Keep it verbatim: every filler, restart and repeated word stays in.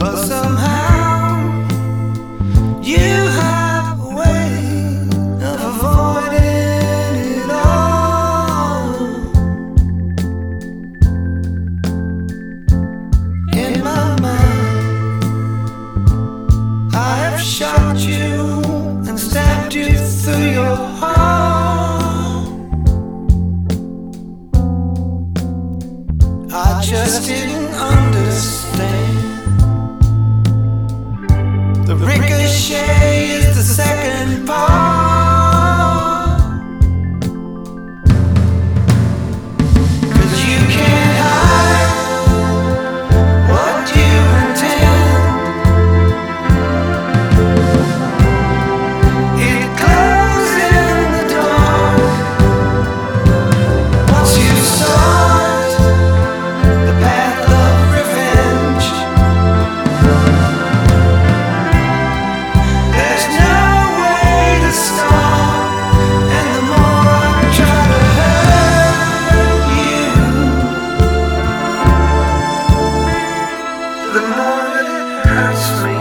but somehow you have a way of avoiding it all. In my mind, I have shot you and stabbed you through your heart. I just didn't understand. The ricochet is the second part, 'cause you can't hide what you intend. It glows in the dark once you start the path of revenge. There's no way to stop, and the more I try to hurt you, the more it hurts me.